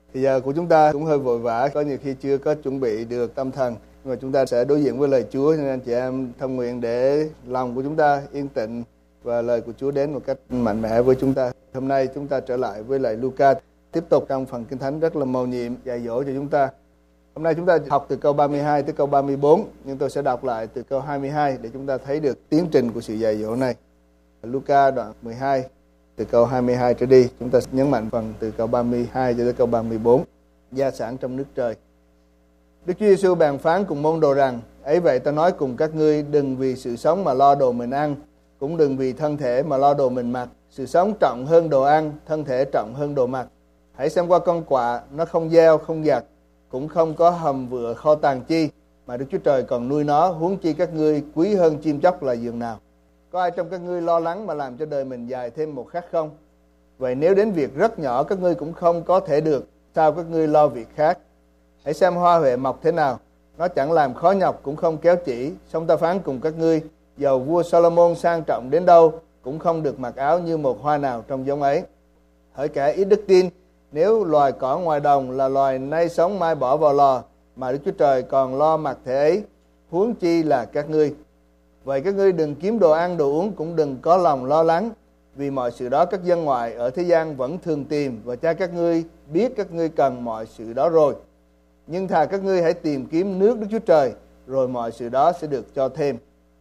Thì giờ của chúng ta cũng hơi vội vã, có nhiều khi chưa có chuẩn bị được tâm thần, nhưng mà chúng ta sẽ đối diện với lời Chúa, nên anh chị em thông nguyện để lòng của chúng ta yên tĩnh và lời của Chúa đến một cách mạnh mẽ với chúng ta. Hôm nay chúng ta trở lại với lại Luca, tiếp tục trong phần Kinh Thánh rất là mầu nhiệm dạy dỗ cho chúng ta. Hôm nay chúng ta học từ câu 32 tới câu 34, nhưng tôi sẽ đọc lại từ câu 22 để chúng ta thấy được tiến trình của sự dạy dỗ này. Luca đoạn 12 từ câu 22 trở đi, chúng ta nhấn mạnh phần từ câu 32 cho tới câu 34, gia sản trong nước trời. Đức Chúa Giêsu bèn phán cùng môn đồ rằng: ấy vậy ta nói cùng các ngươi, đừng vì sự sống mà lo đồ mình ăn, cũng đừng vì thân thể mà lo đồ mình mặc. Sự sống trọng hơn đồ ăn, thân thể trọng hơn đồ mặc. Hãy xem qua con quạ, nó không gieo, không gặt, cũng không có hầm vựa kho tàng chi, mà Đức Chúa Trời còn nuôi nó, huống chi các ngươi quý hơn chim chóc là giường nào. Có ai trong các ngươi lo lắng mà làm cho đời mình dài thêm một khắc không? Vậy nếu đến việc rất nhỏ các ngươi cũng không có thể được, sao các ngươi lo việc khác? Hãy xem hoa huệ mọc thế nào, nó chẳng làm khó nhọc cũng không kéo chỉ. Song ta phán cùng các ngươi, dầu vua Solomon sang trọng đến đâu cũng không được mặc áo như một hoa nào trong giống ấy. Hỡi kẻ ít đức tin, nếu loài cỏ ngoài đồng là loài nay sống mai bỏ vào lò, mà Đức Chúa Trời còn lo mặc thể ấy, huống chi là các ngươi. Vậy các ngươi đừng kiếm đồ ăn đồ uống, cũng đừng có lòng lo lắng, vì mọi sự đó các dân ngoại ở thế gian vẫn thường tìm, và cha các ngươi biết các ngươi cần mọi sự đó rồi. Nhưng thà các ngươi hãy tìm kiếm nước Đức Chúa Trời, rồi mọi sự đó sẽ được cho thêm.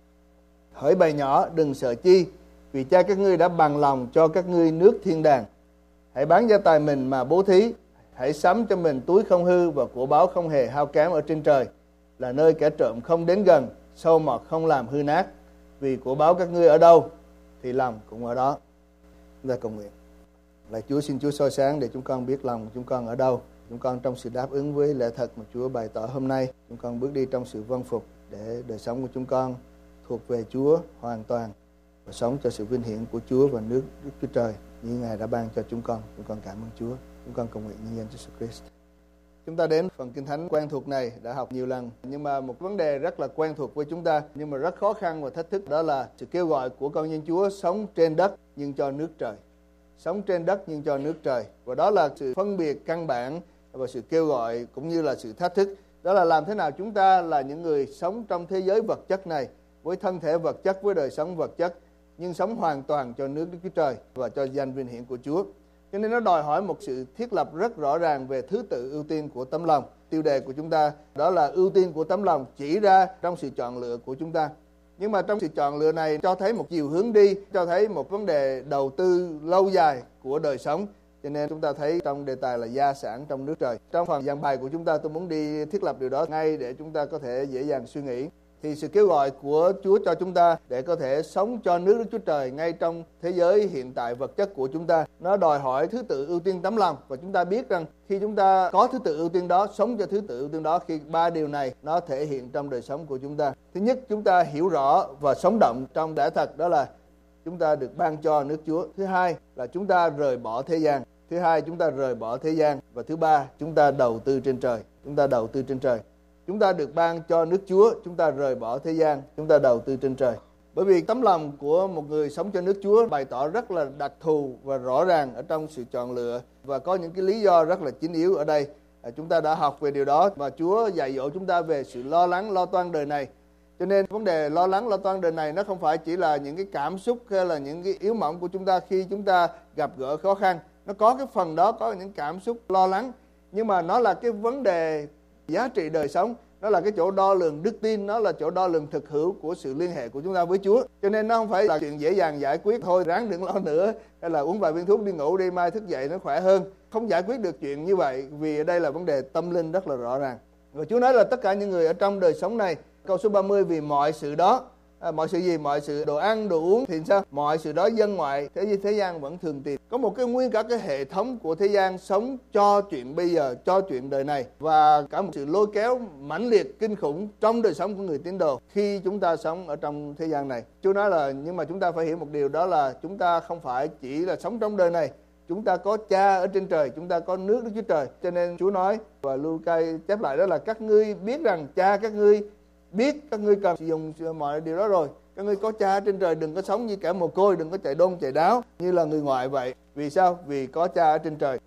Hỡi bầy nhỏ, đừng sợ chi, vì cha các ngươi đã bằng lòng cho các ngươi nước thiên đàng. Hãy bán gia tài mình mà bố thí, hãy sắm cho mình túi không hư và của báu không hề hao kém ở trên trời, là nơi kẻ trộm không đến gần, sâu mọt không làm hư nát. Vì của báu các ngươi ở đâu thì lòng cũng ở đó. Chúng ta cầu nguyện. Lạy Chúa, xin Chúa soi sáng để chúng con biết lòng chúng con ở đâu. Chúng con trong sự đáp ứng với lẽ thật mà Chúa bày tỏ hôm nay, chúng con bước đi trong sự vâng phục để đời sống của chúng con thuộc về Chúa hoàn toàn, và sống cho sự vinh hiển của Chúa và nước Đức Chúa Trời như Ngài đã ban cho chúng con. Chúng con cảm ơn Chúa. Chúng con cầu nguyện nhân danh Jesus Christ. Chúng ta đến phần Kinh Thánh quen thuộc này đã học nhiều lần, nhưng mà một vấn đề rất là quen thuộc với chúng ta, nhưng mà rất khó khăn và thách thức, đó là sự kêu gọi của con dân Chúa sống trên đất nhưng cho nước trời. Sống trên đất nhưng cho nước trời. Và đó là sự phân biệt căn bản và sự kêu gọi cũng như là sự thách thức. Đó là làm thế nào chúng ta là những người sống trong thế giới vật chất này, với thân thể vật chất, với đời sống vật chất, nhưng sống hoàn toàn cho nước Đức Chúa Trời và cho danh vinh hiển của Chúa. Cho nên nó đòi hỏi một sự thiết lập rất rõ ràng về thứ tự ưu tiên của tấm lòng. Tiêu đề của chúng ta đó là ưu tiên của tấm lòng chỉ ra trong sự chọn lựa của chúng ta. Nhưng mà trong sự chọn lựa này cho thấy một chiều hướng đi, cho thấy một vấn đề đầu tư lâu dài của đời sống. Cho nên chúng ta thấy trong đề tài là gia sản trong nước trời. Trong phần giảng bài của chúng ta, tôi muốn đi thiết lập điều đó ngay để chúng ta có thể dễ dàng suy nghĩ. Thì sự kêu gọi của Chúa cho chúng ta để có thể sống cho nước Đức Chúa Trời ngay trong thế giới hiện tại vật chất của chúng ta, nó đòi hỏi thứ tự ưu tiên tấm lòng. Và chúng ta biết rằng khi chúng ta có thứ tự ưu tiên đó, sống cho thứ tự ưu tiên đó, khi ba điều này nó thể hiện trong đời sống của chúng ta. Thứ nhất, chúng ta hiểu rõ và sống động trong lẽ thật, đó là chúng ta được ban cho nước Chúa. Thứ hai là chúng ta rời bỏ thế gian. Thứ hai, chúng ta rời bỏ thế gian. Và thứ ba, chúng ta đầu tư trên trời. Chúng ta đầu tư trên trời. Chúng ta được ban cho nước Chúa, chúng ta rời bỏ thế gian, chúng ta đầu tư trên trời. Bởi vì tấm lòng của một người sống cho nước Chúa bày tỏ rất là đặc thù và rõ ràng ở trong sự chọn lựa, và có những cái lý do rất là chính yếu ở đây. Chúng ta đã học về điều đó, và Chúa dạy dỗ chúng ta về sự lo lắng, lo toan đời này. Cho nên vấn đề lo lắng, lo toan đời này nó không phải chỉ là những cái cảm xúc hay là những cái yếu mỏng của chúng ta khi chúng ta gặp gỡ khó khăn. Nó có cái phần đó, có những cảm xúc lo lắng, nhưng mà nó là cái vấn đề giá trị đời sống. Nó là cái chỗ đo lường đức tin, nó là chỗ đo lường thực hữu của sự liên hệ của chúng ta với Chúa. Cho nên nó không phải là chuyện dễ dàng giải quyết thôi, ráng đừng lo nữa, hay là uống vài viên thuốc đi ngủ đi, mai thức dậy nó khỏe hơn. Không giải quyết được chuyện như vậy, vì ở đây là vấn đề tâm linh rất là rõ ràng. Và Chúa nói là tất cả những người ở trong đời sống này, câu số 30, vì mọi sự đó, mọi sự gì? Mọi sự đồ ăn, đồ uống thì sao? Mọi sự đó dân ngoại, thế gian vẫn thường tìm. Có một cái nguyên cả cái hệ thống của thế gian sống cho chuyện bây giờ, cho chuyện đời này, và cả một sự lôi kéo mãnh liệt, kinh khủng trong đời sống của người tín đồ khi chúng ta sống ở trong thế gian này. Chúa nói là, nhưng mà chúng ta phải hiểu một điều, đó là chúng ta không phải chỉ là sống trong đời này. Chúng ta có Cha ở trên trời, chúng ta có nước Đức Chúa Trời. Cho nên Chúa nói, và Luca chép lại, đó là các ngươi biết rằng Cha các ngươi biết các ngươi cần sử dụng mọi điều đó rồi. Các ngươi có Cha trên trời, đừng có sống như kẻ mồ côi, đừng có chạy đôn chạy đáo như là người ngoại vậy. Vì sao? Vì có Cha ở trên trời.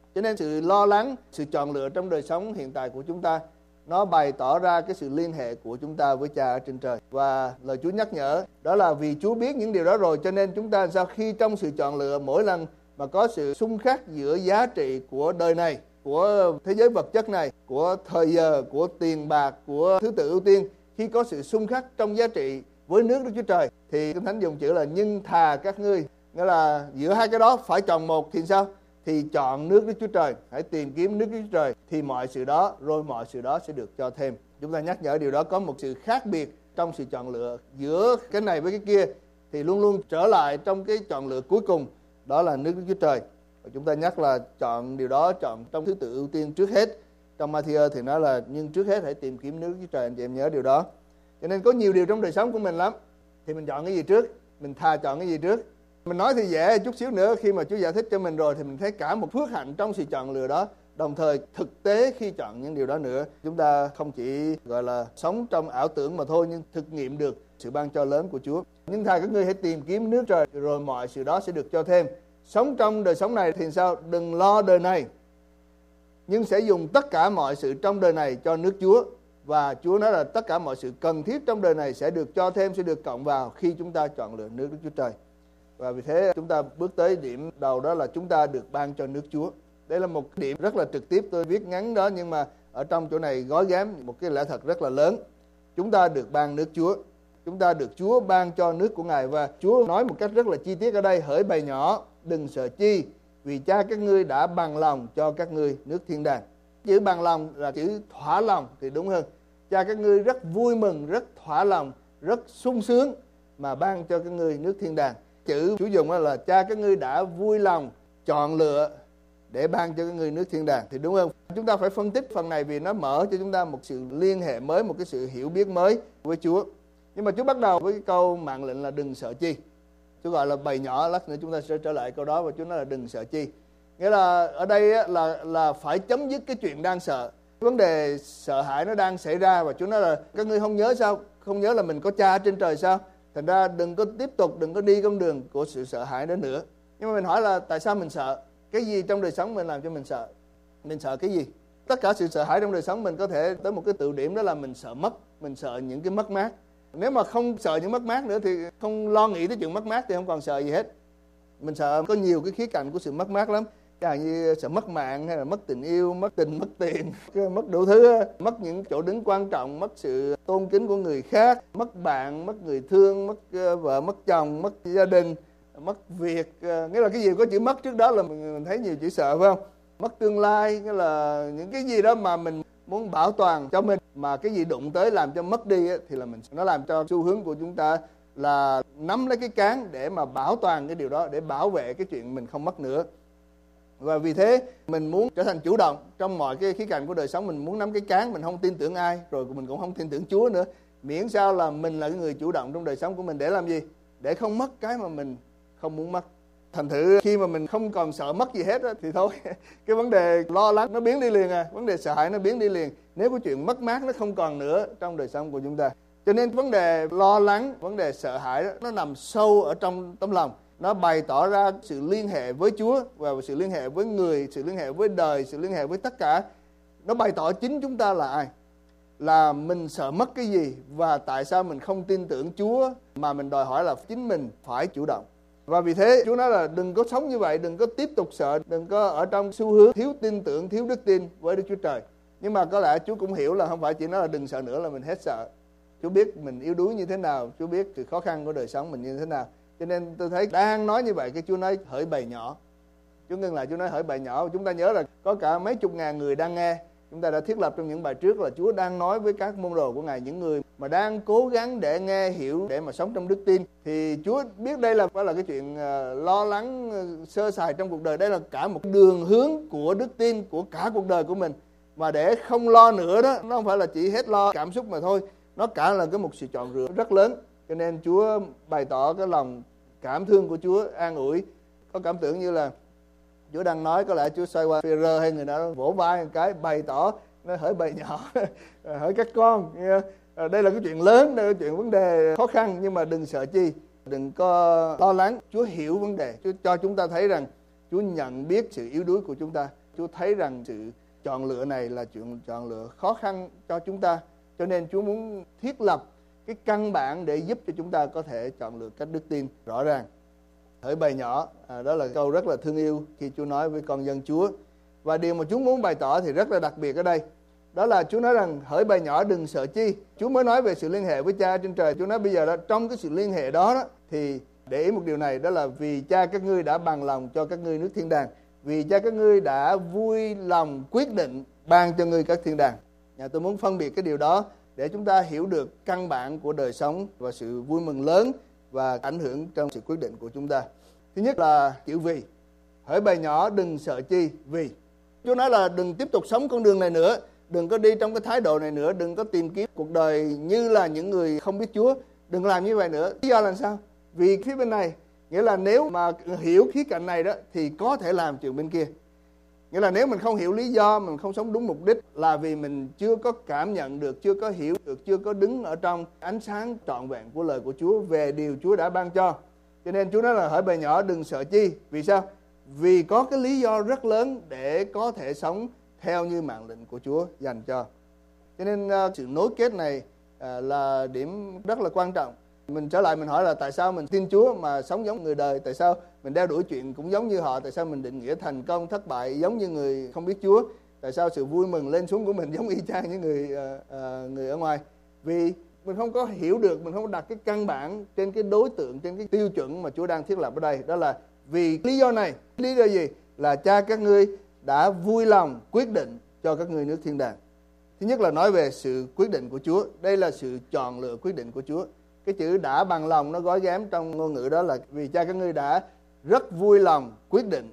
Cho nên sự lo lắng, sự chọn lựa trong đời sống hiện tại của chúng ta, nó bày tỏ ra cái sự liên hệ của chúng ta với Cha ở trên trời. Và lời Chúa nhắc nhở đó là vì Chúa biết những điều đó rồi, cho nên chúng ta sau khi trong sự chọn lựa, mỗi lần mà có sự xung khắc giữa giá trị của đời này, của thế giới vật chất này, của thời giờ, của tiền bạc, của thứ tự ưu tiên, khi có sự xung khắc trong giá trị với nước Đức Chúa Trời, thì Kinh Thánh dùng chữ là nhưng thà các ngươi, nghĩa là giữa hai cái đó phải chọn một thì sao? Thì chọn nước Đức Chúa Trời, hãy tìm kiếm nước Đức Chúa Trời, thì mọi sự đó, rồi mọi sự đó sẽ được cho thêm. Chúng ta nhắc nhở điều đó có một sự khác biệt trong sự chọn lựa giữa cái này với cái kia, thì luôn luôn trở lại trong cái chọn lựa cuối cùng, đó là nước Đức Chúa Trời. Và chúng ta nhắc là chọn điều đó, chọn trong thứ tự ưu tiên trước hết. Trong Matthew thì nói là nhưng trước hết hãy tìm kiếm nước Đức Chúa Trời, anh chị em nhớ điều đó. Cho nên có nhiều điều trong đời sống của mình lắm, thì mình chọn cái gì trước? Mình thà chọn cái gì trước? Mình nói thì dễ, chút xíu nữa khi mà Chúa giải thích cho mình rồi thì mình thấy cả một phước hạnh trong sự chọn lựa đó. Đồng thời thực tế khi chọn những điều đó nữa, chúng ta không chỉ gọi là sống trong ảo tưởng mà thôi, nhưng thực nghiệm được sự ban cho lớn của Chúa. Nhưng thà các ngươi hãy tìm kiếm nước trời, rồi mọi sự đó sẽ được cho thêm. Sống trong đời sống này thì sao? Đừng lo đời này, nhưng sẽ dùng tất cả mọi sự trong đời này cho nước Chúa. Và Chúa nói là tất cả mọi sự cần thiết trong đời này sẽ được cho thêm, sẽ được cộng vào khi chúng ta chọn lựa nước Đức Chúa Trời. Và vì thế chúng ta bước tới điểm đầu, đó là chúng ta được ban cho nước Chúa. Đây là một điểm rất là trực tiếp, tôi viết ngắn đó, nhưng mà ở trong chỗ này gói ghém một cái lẽ thật rất là lớn. Chúng ta được ban nước Chúa, chúng ta được Chúa ban cho nước của Ngài. Và Chúa nói một cách rất là chi tiết ở đây: hỡi bầy nhỏ, đừng sợ chi, vì Cha các ngươi đã bằng lòng cho các ngươi nước thiên đàng. Chữ bằng lòng là chữ thỏa lòng thì đúng hơn. Cha các ngươi rất vui mừng, rất thỏa lòng, rất sung sướng mà ban cho các ngươi nước thiên đàng. Chữ Chúa dùng là Cha các ngươi đã vui lòng chọn lựa để ban cho các ngươi nước thiên đàng thì đúng không? Chúng ta phải phân tích phần này vì nó mở cho chúng ta một sự liên hệ mới, một cái sự hiểu biết mới với Chúa. Nhưng mà Chúa bắt đầu với cái câu mạng lệnh là đừng sợ chi. Chúa gọi là bầy nhỏ, lát nữa chúng ta sẽ trở lại câu đó, và Chúa nói là đừng sợ chi. Nghĩa là ở đây là phải chấm dứt cái chuyện đang sợ. Vấn đề sợ hãi nó đang xảy ra, và Chúa nói là các ngươi không nhớ sao? Không nhớ là mình có Cha trên trời sao? Thành ra đừng có tiếp tục, đừng có đi con đường của sự sợ hãi đó nữa. Nhưng mà mình hỏi là tại sao mình sợ? Cái gì trong đời sống mình làm cho mình sợ? Mình sợ cái gì? Tất cả sự sợ hãi trong đời sống mình có thể tới một cái tự điểm, đó là mình sợ mất, mình sợ những cái mất mát. Nếu mà không sợ những mất mát nữa thì không lo nghĩ tới chuyện mất mát thì không còn sợ gì hết. Mình sợ có nhiều cái khía cạnh của sự mất mát lắm. Chẳng hạn như sợ mất mạng, hay là mất tình yêu, mất tình, mất tiền, mất đủ thứ, mất những chỗ đứng quan trọng, mất sự tôn kính của người khác, mất bạn, mất người thương, mất vợ, mất chồng, mất gia đình, mất việc. Nghĩa là cái gì có chữ mất trước đó là mình thấy nhiều chữ sợ, phải không? Mất tương lai, nghĩa là những cái gì đó mà mình muốn bảo toàn cho mình, mà cái gì đụng tới làm cho mất đi thì là nó làm cho xu hướng của chúng ta là nắm lấy cái cán để mà bảo toàn cái điều đó, để bảo vệ cái chuyện mình không mất nữa. Và vì thế mình muốn trở thành chủ động trong mọi cái khía cạnh của đời sống. Mình muốn nắm cái cán, mình không tin tưởng ai, rồi mình cũng không tin tưởng Chúa nữa. Miễn sao là mình là cái người chủ động trong đời sống của mình. Để làm gì? Để không mất cái mà mình không muốn mất. Thành thử khi mà mình không còn sợ mất gì hết thì thôi, cái vấn đề lo lắng nó biến đi liền vấn đề sợ hãi nó biến đi liền, nếu cái chuyện mất mát nó không còn nữa trong đời sống của chúng ta. Cho nên vấn đề lo lắng, vấn đề sợ hãi đó, nó nằm sâu ở trong tấm lòng. Nó bày tỏ ra sự liên hệ với Chúa, và sự liên hệ với người, sự liên hệ với đời, sự liên hệ với tất cả. Nó bày tỏ chính chúng ta là ai, là mình sợ mất cái gì, và tại sao mình không tin tưởng Chúa, mà mình đòi hỏi là chính mình phải chủ động. Và vì thế Chúa nói là đừng có sống như vậy, đừng có tiếp tục sợ, đừng có ở trong xu hướng thiếu tin tưởng, thiếu đức tin với Đức Chúa Trời. Nhưng mà có lẽ Chúa cũng hiểu là không phải chỉ nói là đừng sợ nữa là mình hết sợ. Chúa biết mình yếu đuối như thế nào, Chúa biết sự khó khăn của đời sống mình như thế nào. Cho nên tôi thấy đang nói như vậy, cái Chúa nói hỡi bầy nhỏ. Chúa ngưng lại, Chúa nói hỡi bầy nhỏ. Chúng ta nhớ là có cả mấy chục ngàn người đang nghe. Chúng ta đã thiết lập trong những bài trước là Chúa đang nói với các môn đồ của Ngài, những người mà đang cố gắng để nghe hiểu, để mà sống trong đức tin. Thì Chúa biết đây là phải là cái chuyện lo lắng sơ sài trong cuộc đời. Đây là cả một đường hướng của đức tin của cả cuộc đời của mình. Mà để không lo nữa đó, nó không phải là chỉ hết lo cảm xúc mà thôi. Nó cả là một sự chọn lựa rất lớn. Cho nên Chúa bày tỏ cái lòng cảm thương của Chúa, an ủi. Có cảm tưởng như là Chúa đang nói, có lẽ Chúa xoay qua Phi-rơ hay người nào vỗ vai một cái, bày tỏ, nói hỡi bầy nhỏ, hỡi các con. Đây là cái chuyện lớn, đây là chuyện vấn đề khó khăn, nhưng mà đừng sợ chi, đừng có lo lắng. Chúa hiểu vấn đề, Chúa cho chúng ta thấy rằng Chúa nhận biết sự yếu đuối của chúng ta. Chúa thấy rằng sự chọn lựa này là chuyện chọn lựa khó khăn cho chúng ta, cho nên Chúa muốn thiết lập cái căn bản để giúp cho chúng ta có thể chọn lựa cách đức tin rõ ràng. Hỡi bầy nhỏ, đó là câu rất là thương yêu khi Chúa nói với con dân Chúa. Và điều mà Chúa muốn bày tỏ thì rất là đặc biệt ở đây. Đó là Chúa nói rằng hỡi bầy nhỏ đừng sợ chi. Chúa mới nói về sự liên hệ với Cha trên trời. Chúa nói bây giờ đó, trong cái sự liên hệ đó, thì để ý một điều này, đó là vì Cha các ngươi đã bằng lòng cho các ngươi nước thiên đàng. Vì Cha các ngươi đã vui lòng quyết định ban cho ngươi các thiên đàng. Tôi muốn phân biệt cái điều đó để chúng ta hiểu được căn bản của đời sống và sự vui mừng lớn và ảnh hưởng trong sự quyết định của chúng ta. Thứ nhất là chữ vì. Hỡi bầy nhỏ đừng sợ chi vì. Chúa nói là đừng tiếp tục sống con đường này nữa, đừng có đi trong cái thái độ này nữa, đừng có tìm kiếm cuộc đời như là những người không biết Chúa, đừng làm như vậy nữa. Lý do là sao? Vì phía bên này, nghĩa là nếu mà hiểu khía cạnh này đó thì có thể làm chuyện bên kia. Nghĩa là nếu mình không hiểu lý do, mình không sống đúng mục đích là vì mình chưa có cảm nhận được, chưa có hiểu được, chưa có đứng ở trong ánh sáng trọn vẹn của lời của Chúa về điều Chúa đã ban cho. Cho nên Chúa nói là hỡi bầy nhỏ đừng sợ chi. Vì sao? Vì có cái lý do rất lớn để có thể sống theo như mạng lệnh của Chúa dành cho. Cho nên sự nối kết này là điểm rất là quan trọng. Mình trở lại mình hỏi là tại sao mình tin Chúa mà sống giống người đời? Tại sao mình đeo đuổi chuyện cũng giống như họ? Tại sao mình định nghĩa thành công, thất bại giống như người không biết Chúa? Tại sao sự vui mừng lên xuống của mình giống y chang những người ở ngoài? Vì mình không có hiểu được, mình không có đặt cái căn bản trên cái đối tượng, trên cái tiêu chuẩn mà Chúa đang thiết lập ở đây. Đó là vì lý do này. Lý do gì? Là Cha các ngươi đã vui lòng quyết định cho các ngươi nước thiên đàng. Thứ nhất là nói về sự quyết định của Chúa. Đây là sự chọn lựa quyết định của Chúa. Cái chữ đã bằng lòng nó gói ghém trong ngôn ngữ đó là vì Cha các ngươi đã rất vui lòng quyết định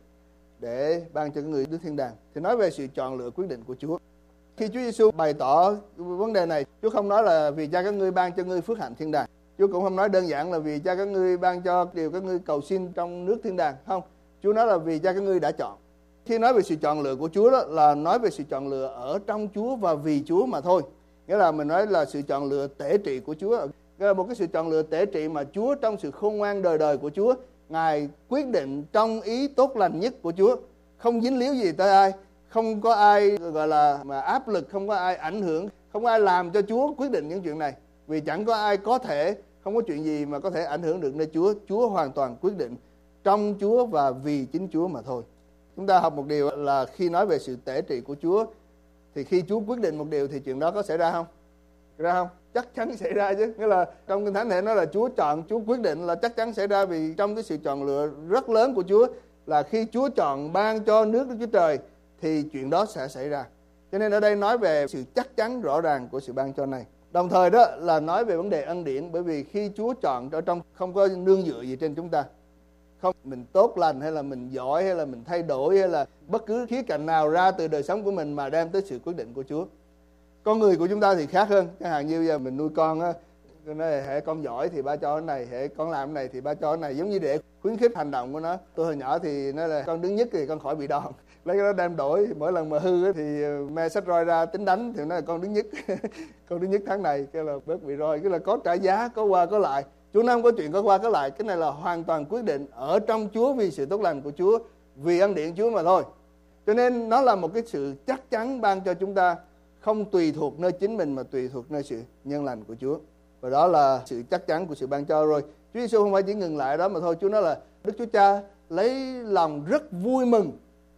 để ban cho các ngươi nước thiên đàng. Thì nói về sự chọn lựa quyết định của Chúa. Khi Chúa Giêsu bày tỏ vấn đề này, Chúa không nói là vì Cha các ngươi ban cho ngươi phước hạnh thiên đàng. Chúa cũng không nói đơn giản là vì Cha các ngươi ban cho điều các ngươi cầu xin trong nước thiên đàng. Không, Chúa nói là vì Cha các ngươi đã chọn. Khi nói về sự chọn lựa của Chúa đó là nói về sự chọn lựa ở trong Chúa và vì Chúa mà thôi. Nghĩa là mình nói là sự chọn lựa tể trị của Chúa. Nghĩa là một cái sự chọn lựa tể trị mà Chúa trong sự khôn ngoan đời đời của Chúa, Ngài quyết định trong ý tốt lành nhất của Chúa. Không dính líu gì tới ai, không có ai gọi là mà áp lực, không có ai ảnh hưởng, không có ai làm cho Chúa quyết định những chuyện này. Vì chẳng có ai có thể, không có chuyện gì mà có thể ảnh hưởng được nơi Chúa. Chúa hoàn toàn quyết định trong Chúa và vì chính Chúa mà thôi. Chúng ta học một điều là khi nói về sự tể trị của Chúa thì khi Chúa quyết định một điều thì chuyện đó có xảy ra không? Ra không? Chắc chắn xảy ra chứ. Nghĩa là trong Kinh Thánh này nói là Chúa chọn, Chúa quyết định là chắc chắn xảy ra. Vì trong cái sự chọn lựa rất lớn của Chúa là khi Chúa chọn ban cho nước Đức Chúa Trời thì chuyện đó sẽ xảy ra. Cho nên ở đây nói về sự chắc chắn rõ ràng của sự ban cho này. Đồng thời đó là nói về vấn đề ân điển. Bởi vì khi Chúa chọn ở trong không có nương dựa gì trên chúng ta. Không mình tốt lành hay là mình giỏi hay là mình thay đổi hay là bất cứ khía cạnh nào ra từ đời sống của mình mà đem tới sự quyết định của Chúa. Con người của chúng ta thì khác hơn. Chẳng hạn như bây giờ mình nuôi con á, nói hệ con giỏi thì ba cho cái này, hệ con làm cái này thì ba cho cái này, giống như để khuyến khích hành động của nó. Tôi hồi nhỏ thì nói là con đứng nhất thì con khỏi bị đòn, lấy cái đó đem đổi, mỗi lần mà hư thì me xách roi ra tính đánh thì nói là con đứng nhất con đứng nhất tháng này, cái là bớt bị roi. Cái là có trả giá, có qua có lại. Chúa nói không có chuyện có qua có lại. Cái này là hoàn toàn quyết định ở trong Chúa vì sự tốt lành của Chúa, vì ân điển Chúa mà thôi. Cho nên nó là một cái sự chắc chắn ban cho chúng ta, không tùy thuộc nơi chính mình mà tùy thuộc nơi sự nhân lành của Chúa. Và đó là sự chắc chắn của sự ban cho rồi. Chúa Giêsu không phải chỉ ngừng lại đó mà thôi. Chúa nói là Đức Chúa Cha lấy lòng rất vui mừng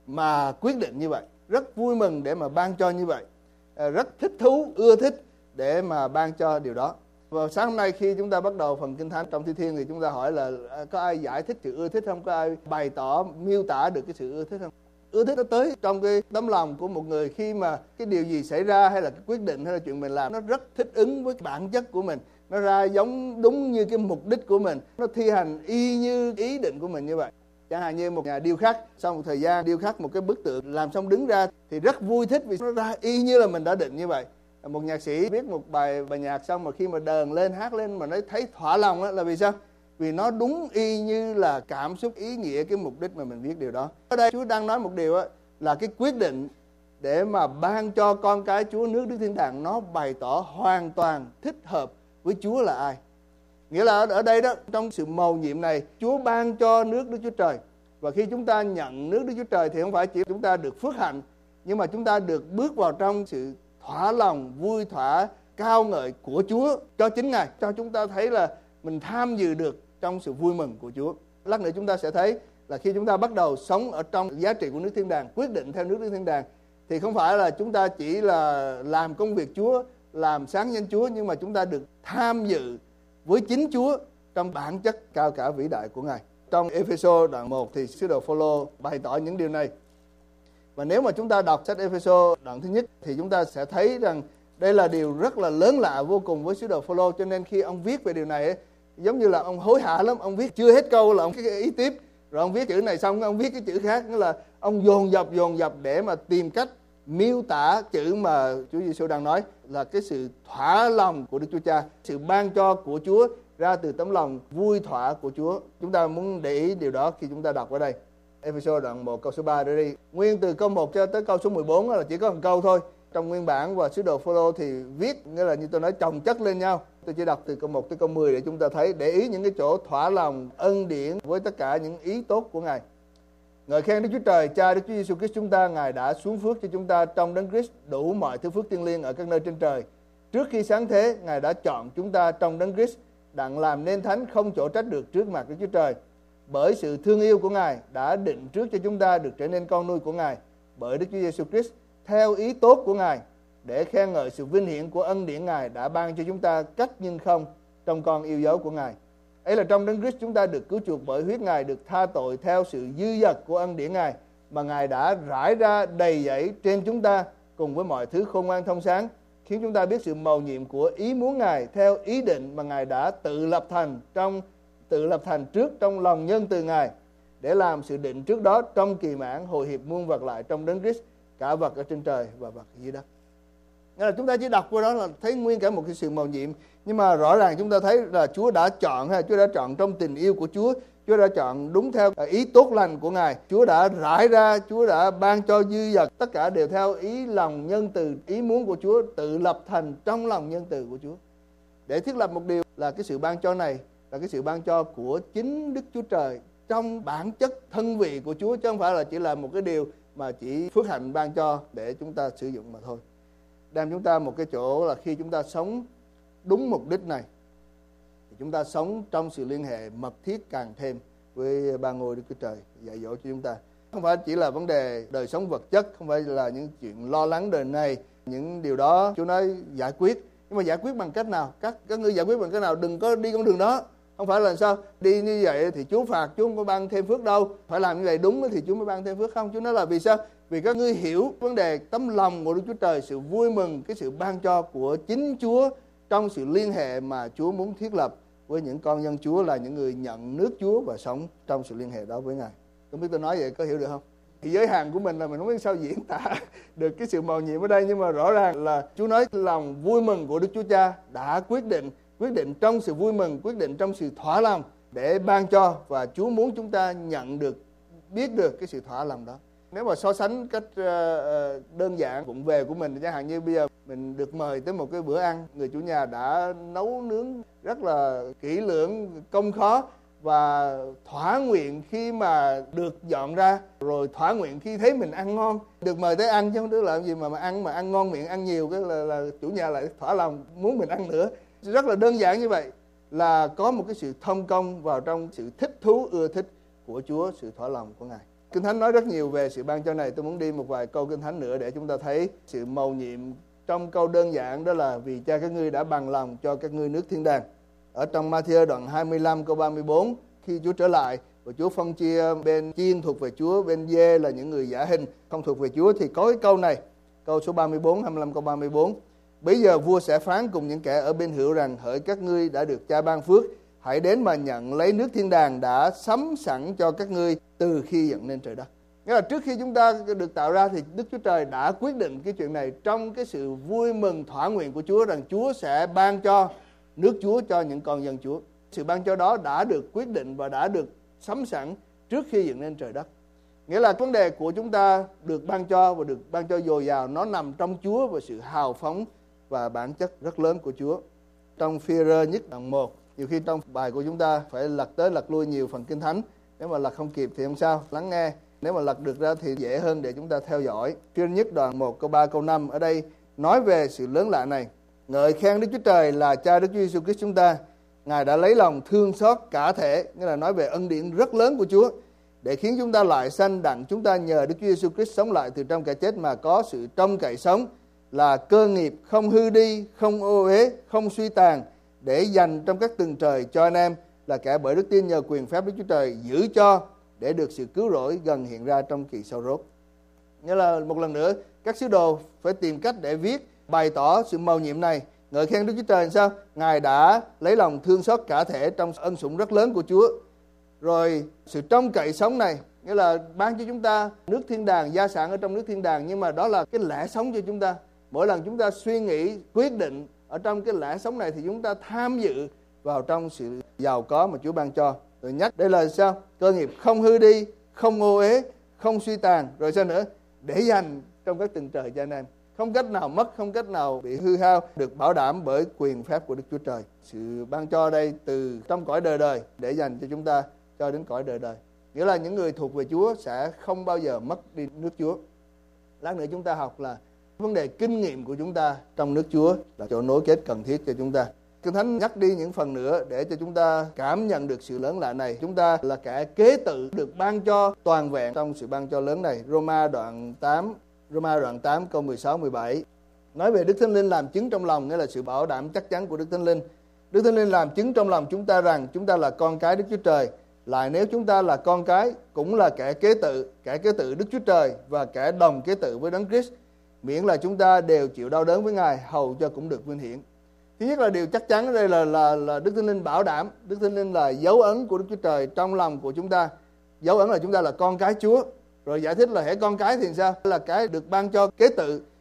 mà quyết định như vậy, rất vui mừng để mà ban cho như vậy, rất thích thú, ưa thích để mà ban cho điều đó. Và sáng hôm nay khi chúng ta bắt đầu phần Kinh Thánh trong Thi Thiên thì chúng ta hỏi là có ai giải thích sự ưa thích không? Có ai bày tỏ, miêu tả được cái sự ưa thích không? Ưa thích nó tới trong cái tấm lòng của một người khi mà cái điều gì xảy ra hay là cái quyết định hay là chuyện mình làm nó rất thích ứng với bản chất của mình, nó ra giống đúng như cái mục đích của mình, nó thi hành y như ý định của mình như vậy. Chẳng hạn như một nhà điêu khắc sau một thời gian điêu khắc một cái bức tượng làm xong đứng ra thì rất vui thích vì nó ra y như là mình đã định như vậy. Một nhạc sĩ viết một bài nhạc xong mà khi mà đờn lên hát lên mà nó thấy thỏa lòng đó, là vì sao? Vì nó đúng y như là cảm xúc, ý nghĩa, cái mục đích mà mình viết điều đó. Ở đây Chúa đang nói một điều là cái quyết định để mà ban cho con cái Chúa nước Đức Thiên Đàng nó bày tỏ hoàn toàn thích hợp với Chúa là ai. Nghĩa là ở đây đó, trong sự mầu nhiệm này, Chúa ban cho nước Đức Chúa Trời Và khi chúng ta nhận nước Đức Chúa Trời thì không phải chỉ chúng ta được phước hạnh, nhưng mà chúng ta được bước vào trong sự thỏa lòng, vui thỏa, cao ngợi của Chúa cho chính Ngài, cho chúng ta thấy là mình tham dự được trong sự vui mừng của Chúa. Lát nữa chúng ta sẽ thấy là khi chúng ta bắt đầu sống ở trong giá trị của nước thiên đàng, quyết định theo nước Đức Thiên Đàng, thì không phải là chúng ta chỉ là làm công việc Chúa, làm sáng danh Chúa, nhưng mà chúng ta được tham dự với chính Chúa trong bản chất cao cả vĩ đại của Ngài. Trong Ê-phê-sô đoạn 1 thì sứ đồ Phô-lô bày tỏ những điều này. Và nếu mà chúng ta đọc sách Ê-phê-sô đoạn thứ nhất thì chúng ta sẽ thấy rằng đây là điều rất là lớn lạ vô cùng với sứ đồ Phô-lô. Cho nên khi ông viết về điều này ấy, giống như là ông hối hả lắm. Ông viết chưa hết câu là ông cái ý tiếp, rồi ông viết chữ này xong ông viết cái chữ khác. Nghĩa là ông dồn dập để mà tìm cách miêu tả chữ mà Chúa Giêsu đang nói là cái sự thỏa lòng của Đức Chúa Cha, sự ban cho của Chúa ra từ tấm lòng vui thỏa của Chúa. Chúng ta muốn để ý điều đó khi chúng ta đọc ở đây. Ê-phê-sô đoạn 1 câu số 3 để đi. Nguyên từ câu 1 cho tới câu số 14 là chỉ có một câu thôi. Trong nguyên bản và sứ đồ Phô-lô thì viết nghĩa là như tôi nói chồng chất lên nhau. Tôi chỉ đọc từ câu 1 tới câu 10 để chúng ta thấy, để ý những cái chỗ thỏa lòng, ân điển với tất cả những ý tốt của Ngài. Ngợi khen Đức Chúa Trời, Cha Đức Chúa Giêsu Christ chúng ta, Ngài đã xuống phước cho chúng ta trong Đấng Christ đủ mọi thứ phước thiêng liêng ở các nơi trên trời. Trước khi sáng thế, Ngài đã chọn chúng ta trong Đấng Christ đặng làm nên thánh không chỗ trách được trước mặt Đức Chúa Trời. Bởi sự thương yêu của Ngài đã định trước cho chúng ta được trở nên con nuôi của Ngài bởi Đức Chúa Giêsu Christ theo ý tốt của Ngài, để khen ngợi sự vinh hiển của ân điển Ngài đã ban cho chúng ta cách nhưng không trong con yêu dấu của Ngài. Ấy là trong Đấng Christ chúng ta được cứu chuộc bởi huyết Ngài, được tha tội theo sự dư dật của ân điển Ngài mà Ngài đã rải ra đầy dẫy trên chúng ta cùng với mọi thứ khôn ngoan thông sáng, khiến chúng ta biết sự mầu nhiệm của ý muốn Ngài theo ý định mà Ngài đã tự lập thành trước trong lòng nhân từ Ngài, để làm sự định trước đó trong kỳ mãn hồi hiệp muôn vật lại trong Đấng Christ, cả vật ở trên trời và vật dưới đất. Nghĩa là chúng ta chỉ đọc qua đó là thấy nguyên cả một cái sự mầu nhiệm, nhưng mà rõ ràng chúng ta thấy là Chúa đã chọn, Chúa đã chọn trong tình yêu của Chúa, Chúa đã chọn đúng theo ý tốt lành của Ngài, Chúa đã rải ra, Chúa đã ban cho dư dật, tất cả đều theo ý lòng nhân từ, ý muốn của Chúa tự lập thành trong lòng nhân từ của Chúa. Để thiết lập một điều là cái sự ban cho này là cái sự ban cho của chính Đức Chúa Trời trong bản chất thân vị của Chúa, chứ không phải là chỉ là một cái điều mà chỉ phước hạnh ban cho để chúng ta sử dụng mà thôi. Đem chúng ta một cái chỗ là khi chúng ta sống đúng mục đích này thì chúng ta sống trong sự liên hệ mật thiết càng thêm với ba ngôi Đức Chúa Trời dạy dỗ cho chúng ta. Không phải chỉ là vấn đề đời sống vật chất, không phải là những chuyện lo lắng đời này, những điều đó Chúa nói giải quyết. Nhưng mà giải quyết bằng cách nào? Các ngươi giải quyết bằng cách nào? Đừng có đi con đường đó. Không phải là sao? Đi như vậy thì Chúa phạt, Chúa không có ban thêm phước đâu. Phải làm như vậy đúng thì Chúa mới ban thêm phước không? Chúa nói là vì sao? Vì các ngươi hiểu vấn đề tấm lòng của Đức Chúa Trời, sự vui mừng, cái sự ban cho của chính Chúa trong sự liên hệ mà Chúa muốn thiết lập với những con dân Chúa, là những người nhận nước Chúa và sống trong sự liên hệ đó với Ngài. Không biết tôi nói vậy có hiểu được không? Thì giới hạn của mình là mình không biết sao diễn tả được cái sự mầu nhiệm ở đây, nhưng mà rõ ràng là Chúa nói lòng vui mừng của Đức Chúa Cha đã quyết định trong sự vui mừng, quyết định trong sự thỏa lòng để ban cho, và Chúa muốn chúng ta nhận được, biết được cái sự thỏa lòng đó. Nếu mà so sánh cách đơn giản vụng về của mình, chẳng hạn như bây giờ mình được mời tới một cái bữa ăn, người chủ nhà đã nấu nướng rất là kỹ lưỡng, công khó, và thỏa nguyện khi mà được dọn ra, rồi thỏa nguyện khi thấy mình ăn ngon, được mời tới ăn chứ không biết làm gì mà ăn ngon miệng, ăn nhiều cái là chủ nhà lại thỏa lòng muốn mình ăn nữa. Rất là đơn giản như vậy, là có một cái sự thông công vào trong sự thích thú, ưa thích của Chúa, sự thỏa lòng của Ngài. Kinh Thánh nói rất nhiều về sự ban cho này. Tôi muốn đi một vài câu Kinh Thánh nữa để chúng ta thấy sự mầu nhiệm trong câu đơn giản đó là vì Cha các ngươi đã bằng lòng cho các ngươi nước thiên đàng. Ở trong Ma-thi-ơ đoạn 25 câu 34, khi Chúa trở lại và Chúa phân chia bên chiên thuộc về Chúa, bên dê là những người giả hình không thuộc về Chúa, thì có cái câu này, câu số 34, 25 câu 34. Bây giờ vua sẽ phán cùng những kẻ ở bên hữu rằng: hỡi các ngươi đã được Cha ban phước, hãy đến mà nhận lấy nước thiên đàng đã sắm sẵn cho các ngươi từ khi dựng nên trời đất. Nghĩa là trước khi chúng ta được tạo ra thì Đức Chúa Trời đã quyết định cái chuyện này trong cái sự vui mừng thỏa nguyện của Chúa, rằng Chúa sẽ ban cho nước Chúa cho những con dân Chúa. Sự ban cho đó đã được quyết định và đã được sắm sẵn trước khi dựng nên trời đất. Nghĩa là vấn đề của chúng ta được ban cho và được ban cho dồi dào, nó nằm trong Chúa và sự hào phóng và bản chất rất lớn của Chúa. Trong Phi-e-rơ nhất đoạn 1, nhiều khi trong bài của chúng ta phải lật tới lật lui nhiều phần Kinh Thánh Nếu mà lật không kịp thì không sao, lắng nghe. Nếu mà lật được ra thì dễ hơn để chúng ta theo dõi. Chương nhất đoạn 1 câu 3 câu 5 ở đây nói về sự lớn lạ này. Ngợi khen Đức Chúa Trời là Cha Đức Chúa Giêsu Christ chúng ta. Ngài đã lấy lòng thương xót cả thể, nghĩa là nói về ân điển rất lớn của Chúa, để khiến chúng ta lại sanh đặng chúng ta nhờ Đức Chúa Giêsu Christ sống lại từ trong kẻ chết mà có sự trông cậy sống, là cơ nghiệp không hư đi, không ô uế, không suy tàn, để dành trong các tầng trời cho anh em là kẻ bởi đức tin nhờ quyền phép Đức Chúa Trời giữ cho, để được sự cứu rỗi gần hiện ra trong kỳ sau rốt. Nghĩa là một lần nữa các sứ đồ phải tìm cách để viết bày tỏ sự mầu nhiệm này. Ngợi khen Đức Chúa Trời làm sao? Ngài đã lấy lòng thương xót cả thể trong ân sủng rất lớn của Chúa. Rồi sự trông cậy sống này, nghĩa là ban cho chúng ta nước thiên đàng, gia sản ở trong nước thiên đàng, nhưng mà đó là cái lẽ sống cho chúng ta. Mỗi lần chúng ta suy nghĩ, quyết định ở trong cái lẽ sống này thì chúng ta tham dự vào trong sự giàu có mà Chúa ban cho. Rồi nhắc đây là sao? Cơ nghiệp không hư đi, không ô uế, không suy tàn. Rồi sao nữa? Để dành trong các tầng trời cho anh em. Không cách nào mất, không cách nào bị hư hao, được bảo đảm bởi quyền phép của Đức Chúa Trời. Sự ban cho đây từ trong cõi đời đời để dành cho chúng ta cho đến cõi đời đời. Nghĩa là những người thuộc về Chúa sẽ không bao giờ mất đi nước Chúa. Lát nữa chúng ta học là vấn đề kinh nghiệm của chúng ta trong nước Chúa là chỗ nối kết cần thiết cho chúng ta. Kinh Thánh nhắc đi những phần nữa để cho chúng ta cảm nhận được sự lớn lạ này. Chúng ta là kẻ kế tự được ban cho toàn vẹn trong sự ban cho lớn này. Roma đoạn 8 câu 16-17 nói về Đức Thánh Linh làm chứng trong lòng, nghĩa là sự bảo đảm chắc chắn của Đức Thánh Linh. Đức Thánh Linh làm chứng trong lòng chúng ta rằng chúng ta là con cái Đức Chúa Trời. Lại nếu chúng ta là con cái, cũng là kẻ kế tự Đức Chúa Trời và kẻ đồng kế tự với Đấng Christ, miễn là chúng ta đều chịu đau đớn với Ngài, hầu cho cũng được vinh hiển. Thứ nhất là điều chắc chắn ở đây là Đức Thánh Linh bảo đảm. Đức Thánh Linh là dấu ấn của Đức Chúa Trời trong lòng của chúng ta. Dấu ấn là chúng ta là con cái Chúa. Rồi giải thích là hễ con cái thì sao? Là cái được ban cho kế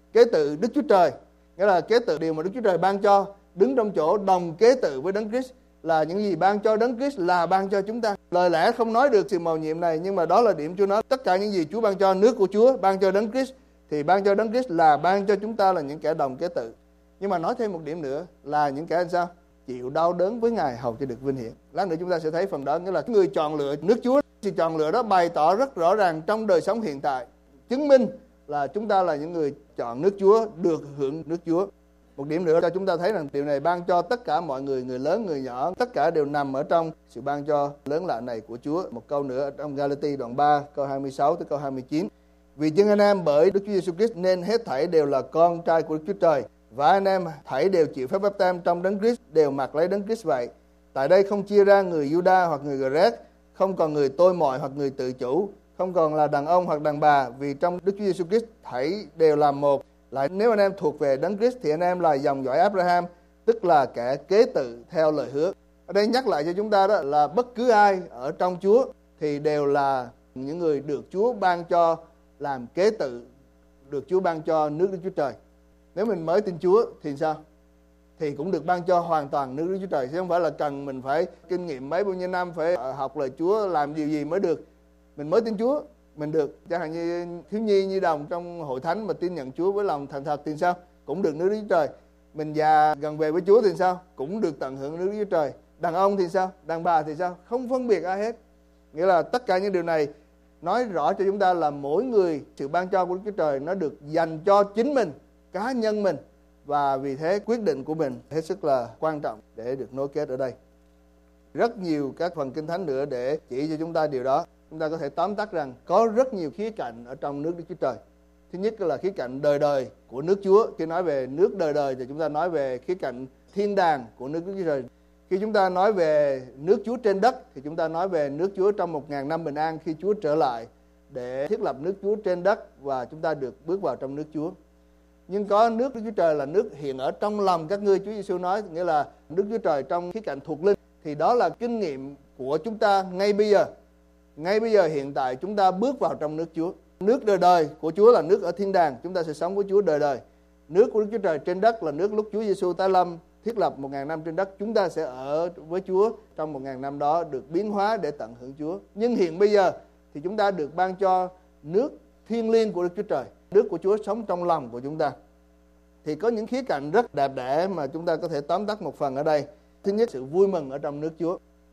tự Đức Chúa Trời. Nghĩa là kế tự điều mà Đức Chúa Trời ban cho, đứng trong chỗ đồng kế tự với Đấng Christ. Là những gì ban cho Đấng Christ là ban cho chúng ta. Lời lẽ không nói được sự mầu nhiệm này, nhưng mà đó là điểm Chúa nói. Tất cả những gì Chúa ban cho nước của Chúa, ban cho Đấng Christ, thì ban cho Đấng Christ là ban cho chúng ta là những kẻ đồng kế tự. Nhưng mà nói thêm một điểm nữa là những kẻ làm sao? Chịu đau đớn với Ngài, hầu cho được vinh hiển. Lát nữa chúng ta sẽ thấy phần đó, nghĩa là người chọn lựa nước Chúa. Sự chọn lựa đó bày tỏ rất rõ ràng trong đời sống hiện tại, chứng minh là chúng ta là những người chọn nước Chúa, được hưởng nước Chúa. Một điểm nữa cho chúng ta thấy rằng điều này ban cho tất cả mọi người, người lớn, người nhỏ, tất cả đều nằm ở trong sự ban cho lớn lạ này của Chúa. Một câu nữa trong Galati đoạn 3 câu 26 tới câu 29. Vì chính anh em bởi Đức Chúa Giêsu Christ nên hết thảy đều là con trai của Đức Chúa Trời, và anh em thảy đều chịu phép báp têm trong Đấng Christ, đều mặc lấy Đấng Christ vậy. Tại đây không chia ra người Juda hoặc người Gret, không còn người tôi mọi hoặc người tự chủ, không còn là đàn ông hoặc đàn bà, vì trong Đức Chúa Giêsu Christ thảy đều là một. Lại nếu anh em thuộc về Đấng Christ thì anh em là dòng dõi Abraham, tức là kẻ kế tự theo lời hứa. Ở đây nhắc lại cho chúng ta đó là bất cứ ai ở trong Chúa thì đều là những người được Chúa ban cho làm kế tự, được Chúa ban cho nước Đức Chúa Trời. Nếu mình mới tin Chúa thì sao? Thì cũng được ban cho hoàn toàn nước Đức Chúa Trời, chứ không phải là cần mình phải kinh nghiệm mấy bao nhiêu năm, phải học lời Chúa làm điều gì mới được. Mình mới tin Chúa, mình được. Chẳng hạn như thiếu nhi nhi đồng trong hội thánh mà tin nhận Chúa với lòng thành thật thì sao? Cũng được nước Đức Chúa Trời. Mình già gần về với Chúa thì sao? Cũng được tận hưởng nước Đức Chúa Trời. Đàn ông thì sao? Đàn bà thì sao? Không phân biệt ai hết. Nghĩa là tất cả những điều này nói rõ cho chúng ta là mỗi người sự ban cho của Đức Chúa Trời nó được dành cho chính mình, cá nhân mình, và vì thế quyết định của mình hết sức là quan trọng để được nối kết ở đây. Rất nhiều các phần Kinh Thánh nữa để chỉ cho chúng ta điều đó. Chúng ta có thể tóm tắt rằng có rất nhiều khía cạnh ở trong nước Đức Chúa Trời. Thứ nhất là khía cạnh đời đời của nước Chúa. Khi nói về nước đời đời thì chúng ta nói về khía cạnh thiên đàng của nước Đức Chúa Trời. Khi chúng ta nói về nước Chúa trên đất thì chúng ta nói về nước Chúa trong 1000 năm bình an khi Chúa trở lại để thiết lập nước Chúa trên đất và chúng ta được bước vào trong nước Chúa. Nhưng có nước Đức Chúa Trời là nước hiện ở trong lòng các ngươi, Chúa Giêsu nói, nghĩa là Đức Chúa Trời trong khía cạnh thuộc linh. Thì đó là kinh nghiệm của chúng ta ngay bây giờ. Ngay bây giờ hiện tại chúng ta bước vào trong nước Chúa. Nước đời đời của Chúa là nước ở thiên đàng, chúng ta sẽ sống với Chúa đời đời. Nước của Đức Chúa Trời trên đất là nước lúc Chúa Giêsu tái lâm thiết lập 1000 năm trên đất, chúng ta sẽ ở với Chúa trong 1000 năm đó, được biến hóa để tận hưởng Chúa. Nhưng hiện bây giờ thì chúng ta được ban cho nước thiêng liêng của Đức Chúa Trời, nước của Chúa sống trong lòng của chúng ta. Thì có những khía cạnh rất đẹp đẽ mà chúng ta có thể tóm tắt một phần ở đây. Thứ nhất, sự vui mừng ở trong nước Chúa.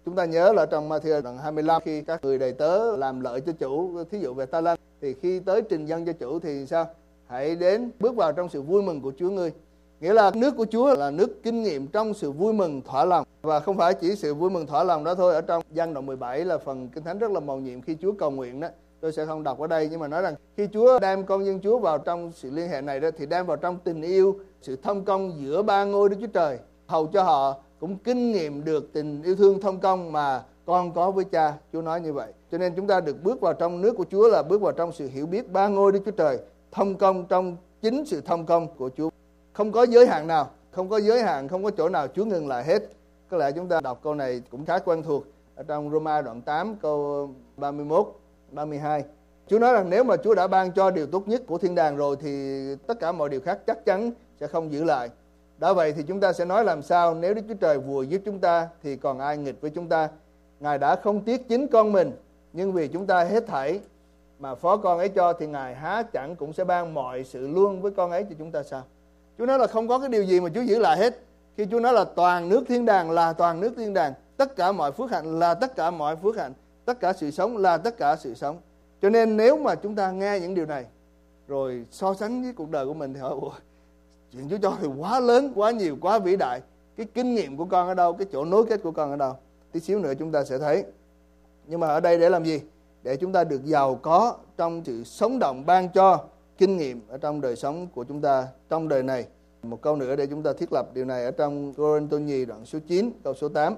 Chúng ta nhớ là trong Ma-thi-ơ đoạn 25, khi các người đầy tớ làm lợi cho chủ, thí dụ về ta-lanh, thì khi tới trình dân cho chủ thì sao? Hãy đến bước vào trong sự vui mừng của Chúa ngươi. Nghĩa là nước của Chúa là nước kinh nghiệm trong sự vui mừng thỏa lòng. Và không phải chỉ sự vui mừng thỏa lòng đó thôi. Ở trong Giăng đoạn 17 là phần Kinh Thánh rất là mầu nhiệm khi Chúa cầu nguyện đó. Tôi sẽ không đọc ở đây, nhưng mà nói rằng khi Chúa đem con dân Chúa vào trong sự liên hệ này đó, thì đem vào trong tình yêu, sự thông công giữa ba ngôi Đức Chúa Trời, hầu cho họ cũng kinh nghiệm được tình yêu thương thông công mà con có với Cha. Chúa nói như vậy. Cho nên chúng ta được bước vào trong nước của Chúa là bước vào trong sự hiểu biết ba ngôi Đức Chúa Trời, thông công trong chính sự thông công của Chúa. Không có giới hạn nào, không có giới hạn, không có chỗ nào Chúa ngừng lại hết. Có lẽ chúng ta đọc câu này cũng khá quen thuộc ở trong Roma đoạn 8 câu 31, 32. Chúa nói rằng nếu mà Chúa đã ban cho điều tốt nhất của thiên đàng rồi thì tất cả mọi điều khác chắc chắn sẽ không giữ lại. Đã vậy thì chúng ta sẽ nói làm sao nếu Đức Chúa Trời vừa giúp chúng ta thì còn ai nghịch với chúng ta? Ngài đã không tiếc chính con mình, nhưng vì chúng ta hết thảy mà phó con ấy cho thì Ngài há chẳng cũng sẽ ban mọi sự luôn với con ấy cho chúng ta sao? Chúa nói là không có cái điều gì mà Chúa giữ lại hết. Khi Chúa nói là toàn nước thiên đàng là toàn nước thiên đàng, tất cả mọi phước hạnh là tất cả mọi phước hạnh, tất cả sự sống là tất cả sự sống. Cho nên nếu mà chúng ta nghe những điều này rồi so sánh với cuộc đời của mình thì hỏi, chuyện Chúa cho thì quá lớn, quá nhiều, quá vĩ đại. Cái kinh nghiệm của con ở đâu? Cái chỗ nối kết của con ở đâu? Tí xíu nữa chúng ta sẽ thấy. Nhưng mà ở đây để làm gì? Để chúng ta được giàu có trong sự sống động ban cho kinh nghiệm ở trong đời sống của chúng ta trong đời này. Một câu nữa để chúng ta thiết lập điều này ở trong Cô-rinh-tô nhì đoạn số 9 câu số 8.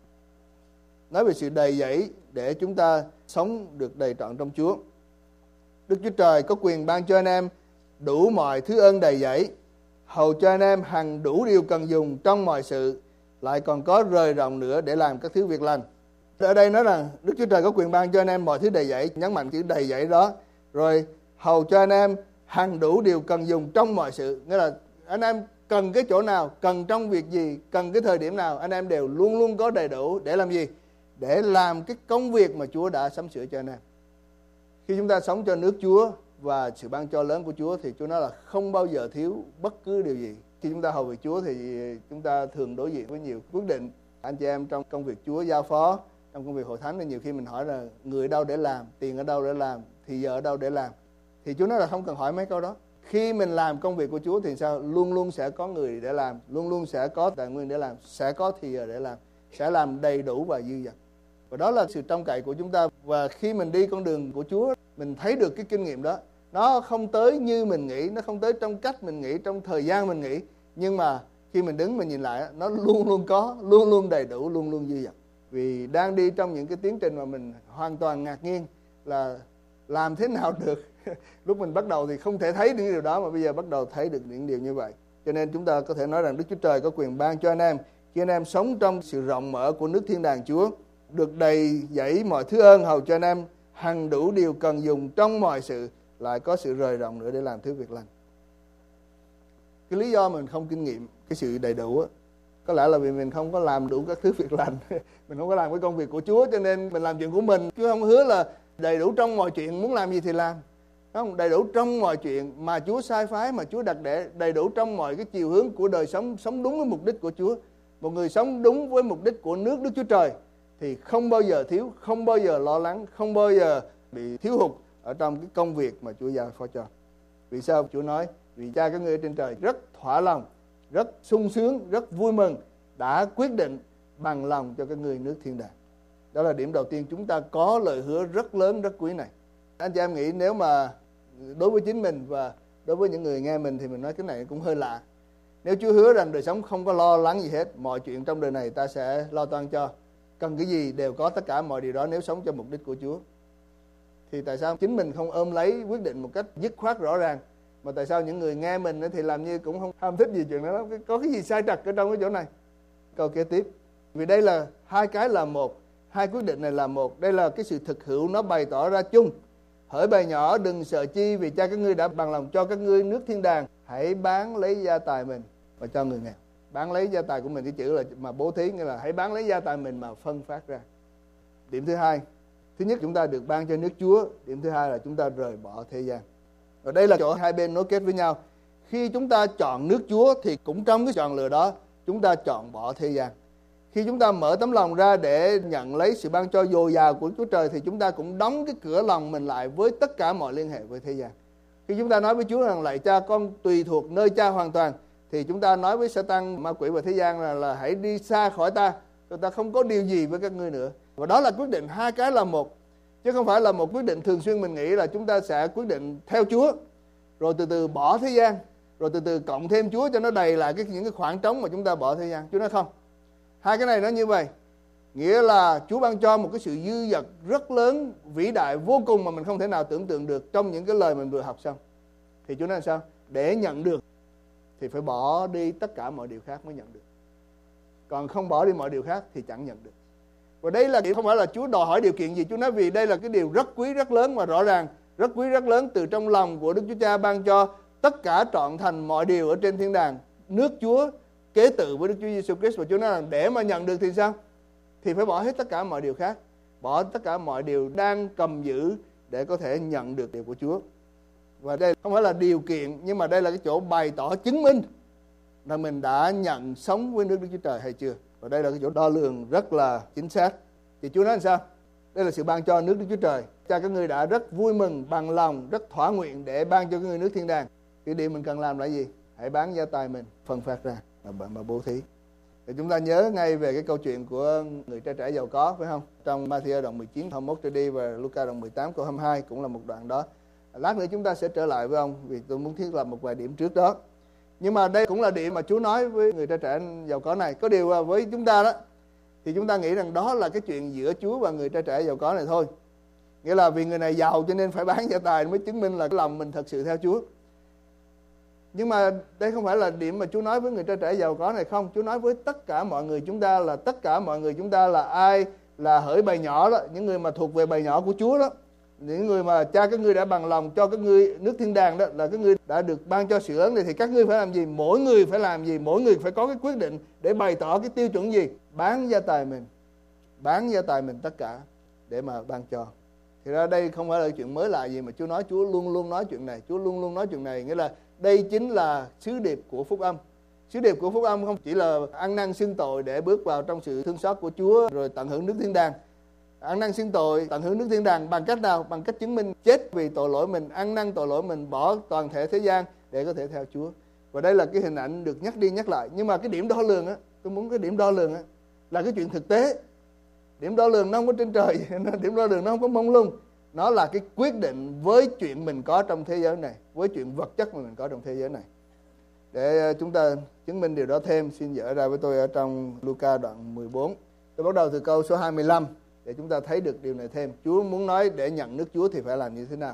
Nói về sự đầy dẫy để chúng ta sống được đầy trọn trong Chúa. Đức Chúa Trời có quyền ban cho anh em đủ mọi thứ ơn đầy dẫy, hầu cho anh em hằng đủ điều cần dùng trong mọi sự, lại còn có rời rộng nữa để làm các thứ việc lành. Ở đây nói rằng Đức Chúa Trời có quyền ban cho anh em mọi thứ đầy dẫy, nhấn mạnh chữ đầy dẫy đó. Rồi hầu cho anh em hằng đủ điều cần dùng trong mọi sự, nghĩa là anh em cần cái chỗ nào, cần trong việc gì, cần cái thời điểm nào, anh em đều luôn luôn có đầy đủ để làm gì? Để làm cái công việc mà Chúa đã sắm sửa cho anh em. Khi chúng ta sống cho nước Chúa và sự ban cho lớn của Chúa thì Chúa nói là không bao giờ thiếu bất cứ điều gì. Khi chúng ta hầu việc Chúa thì chúng ta thường đối diện với nhiều quyết định. Anh chị em trong công việc Chúa giao phó, trong công việc hội thánh thì nhiều khi mình hỏi là người ở đâu để làm, tiền ở đâu để làm, thì giờ ở đâu để làm. Thì Chúa nói là không cần hỏi mấy câu đó. Khi mình làm công việc của Chúa thì sao? Luôn luôn sẽ có người để làm, luôn luôn sẽ có tài nguyên để làm, sẽ có thì giờ để làm, sẽ làm đầy đủ và dư dật. Và đó là sự trông cậy của chúng ta. Và khi mình đi con đường của Chúa, mình thấy được cái kinh nghiệm đó. Nó không tới như mình nghĩ, nó không tới trong cách mình nghĩ, trong thời gian mình nghĩ. Nhưng mà khi mình đứng mình nhìn lại, nó luôn luôn có, luôn luôn đầy đủ, luôn luôn dư dật. Vì đang đi trong những cái tiến trình mà mình hoàn toàn ngạc nhiên là làm thế nào được. Lúc mình bắt đầu thì không thể thấy những điều đó, mà bây giờ bắt đầu thấy được những điều như vậy. Cho nên chúng ta có thể nói rằng Đức Chúa Trời có quyền ban cho anh em, khi anh em sống trong sự rộng mở của nước thiên đàng Chúa, được đầy dẫy mọi thứ ơn, hầu cho anh em hằng đủ điều cần dùng trong mọi sự, lại có sự rời rộng nữa để làm thứ việc lành. Cái lý do mình không kinh nghiệm cái sự đầy đủ á, có lẽ là vì mình không có làm đủ các thứ việc lành. Mình không có làm cái công việc của Chúa, cho nên mình làm chuyện của mình. Chúa không hứa là đầy đủ trong mọi chuyện, muốn làm gì thì làm. Không, đầy đủ trong mọi chuyện mà Chúa sai phái, mà Chúa đặt để đầy đủ trong mọi cái chiều hướng của đời sống, sống đúng với mục đích của Chúa. Một người sống đúng với mục đích của nước Đức Chúa Trời thì không bao giờ thiếu, không bao giờ lo lắng, không bao giờ bị thiếu hụt ở trong cái công việc mà Chúa giao phó cho. Vì sao Chúa nói? Vì Cha các ngươi ở trên trời rất thỏa lòng, rất sung sướng, rất vui mừng, đã quyết định bằng lòng cho các ngươi nước thiên đàng. Đó là điểm đầu tiên, chúng ta có lời hứa rất lớn, rất quý này. Anh chị em nghĩ nếu mà đối với chính mình và đối với những người nghe mình thì mình nói cái này cũng hơi lạ. Nếu Chúa hứa rằng đời sống không có lo lắng gì hết, mọi chuyện trong đời này ta sẽ lo toan cho, cần cái gì đều có tất cả mọi điều đó nếu sống cho mục đích của Chúa, thì tại sao chính mình không ôm lấy quyết định một cách dứt khoát rõ ràng, mà tại sao những người nghe mình thì làm như cũng không ham thích gì chuyện đó? Có cái gì sai trật ở trong cái chỗ này? Câu kế tiếp, vì đây là hai cái là một, hai quyết định này là một. Đây là cái sự thực hữu, nó bày tỏ ra chung. Hỡi bầy nhỏ, đừng sợ chi, vì Cha các ngươi đã bằng lòng cho các ngươi nước thiên đàng. Hãy bán lấy gia tài mình và cho người nghèo. Bán lấy gia tài của mình, cái chữ là mà bố thí, nghĩa là hãy bán lấy gia tài mình mà phân phát ra. Điểm thứ hai, thứ nhất chúng ta được ban cho nước Chúa. Điểm thứ hai là chúng ta rời bỏ thế gian. Và đây là chỗ hai bên nối kết với nhau. Khi chúng ta chọn nước Chúa thì cũng trong cái chọn lựa đó chúng ta chọn bỏ thế gian. Khi chúng ta mở tấm lòng ra để nhận lấy sự ban cho dồi dào của Chúa Trời thì chúng ta cũng đóng cái cửa lòng mình lại với tất cả mọi liên hệ với thế gian. Khi chúng ta nói với Chúa rằng lạy Cha, con tùy thuộc nơi Cha hoàn toàn, thì chúng ta nói với Sa-tan, ma quỷ và thế gian là hãy đi xa khỏi ta, ta không có điều gì với các ngươi nữa. Và đó là quyết định hai cái là một, chứ không phải là một quyết định thường xuyên mình nghĩ là chúng ta sẽ quyết định theo Chúa, rồi từ từ bỏ thế gian, rồi từ từ cộng thêm Chúa cho nó đầy lại những cái khoảng trống mà chúng ta bỏ thế gian. Chúa nói không. Hai cái này nó như vậy. Nghĩa là Chúa ban cho một cái sự dư dật rất lớn, vĩ đại vô cùng mà mình không thể nào tưởng tượng được trong những cái lời mình vừa học xong. Thì Chúa nói sao? Để nhận được thì phải bỏ đi tất cả mọi điều khác mới nhận được. Còn không bỏ đi mọi điều khác thì chẳng nhận được. Và đây là không phải là Chúa đòi hỏi điều kiện gì. Chúa nói vì đây là cái điều rất quý, rất lớn và rõ ràng, rất quý, rất lớn từ trong lòng của Đức Chúa Cha ban cho tất cả trọn thành mọi điều ở trên thiên đàng. Nước Chúa kế tự với Đức Chúa Giêsu Christ. Và Chúa nói rằng để mà nhận được thì sao? Thì phải bỏ hết tất cả mọi điều khác, bỏ tất cả mọi điều đang cầm giữ để có thể nhận được điều của Chúa. Và đây không phải là điều kiện, nhưng mà đây là cái chỗ bày tỏ chứng minh là mình đã nhận sống với nước Đức Chúa Trời hay chưa. Và đây là cái chỗ đo lường rất là chính xác. Thì Chúa nói làm sao? Đây là sự ban cho nước Đức Chúa Trời. Cha các ngươi đã rất vui mừng, bằng lòng, rất thỏa nguyện để ban cho các ngươi nước thiên đàng. Thì điều mình cần làm là gì? Hãy bán gia tài mình, phân phát ra mà bố thí. Thì chúng ta nhớ ngay về cái câu chuyện của người trai trẻ giàu có, phải không? Trong Ma-thi-ơ đoạn 19 câu 21 trở đi và Luca đoạn 18 câu 22 cũng là một đoạn đó. Lát nữa chúng ta sẽ trở lại với ông vì tôi muốn thiết lập một vài điểm trước đó. Nhưng mà đây cũng là điểm mà Chúa nói với người trai trẻ giàu có này. Có điều với chúng ta đó thì chúng ta nghĩ rằng đó là cái chuyện giữa Chúa và người trai trẻ giàu có này thôi. Nghĩa là vì người này giàu cho nên phải bán gia tài mới chứng minh là cái lòng mình thật sự theo Chúa. Nhưng mà đây không phải là điểm mà Chúa nói với người trai trẻ giàu có này không. Chúa nói với tất cả mọi người chúng ta là tất cả mọi người chúng ta là ai? Là hỡi bầy nhỏ đó, những người mà thuộc về bầy nhỏ của Chúa đó. Những người mà cha các ngươi đã bằng lòng cho các ngươi nước thiên đàng đó, là các ngươi đã được ban cho sự lớn này, thì các ngươi phải làm gì? Mỗi người phải làm gì? Mỗi người phải có cái quyết định để bày tỏ cái tiêu chuẩn gì? Bán gia tài mình. Bán gia tài mình tất cả để mà ban cho. Thì ra đây không phải là chuyện mới lạ gì mà Chúa nói. Chúa luôn luôn nói chuyện này. Chúa luôn luôn nói chuyện này. Nghĩa là đây chính là sứ điệp của phúc âm. Sứ điệp của phúc âm không chỉ là ăn năn xưng tội để bước vào trong sự thương xót của Chúa rồi tận hưởng nước thiên đàng. Ăn năn xưng tội, tận hưởng nước thiên đàng bằng cách nào? Bằng cách chứng minh chết vì tội lỗi mình, ăn năn tội lỗi mình, bỏ toàn thể thế gian để có thể theo Chúa. Và đây là cái hình ảnh được nhắc đi nhắc lại. Nhưng mà cái điểm đo lường á, tôi muốn cái điểm đo lường á là cái chuyện thực tế. Điểm đo lường nó không có trên trời, điểm đo lường nó không có mông lung. Nó là cái quyết định với chuyện mình có trong thế giới này, với chuyện vật chất mà mình có trong thế giới này. Để chúng ta chứng minh điều đó thêm, xin dở ra với tôi ở trong Luca đoạn 14. Tôi bắt đầu từ câu số 25 để chúng ta thấy được điều này thêm. Chúa muốn nói để nhận nước Chúa thì phải làm như thế nào.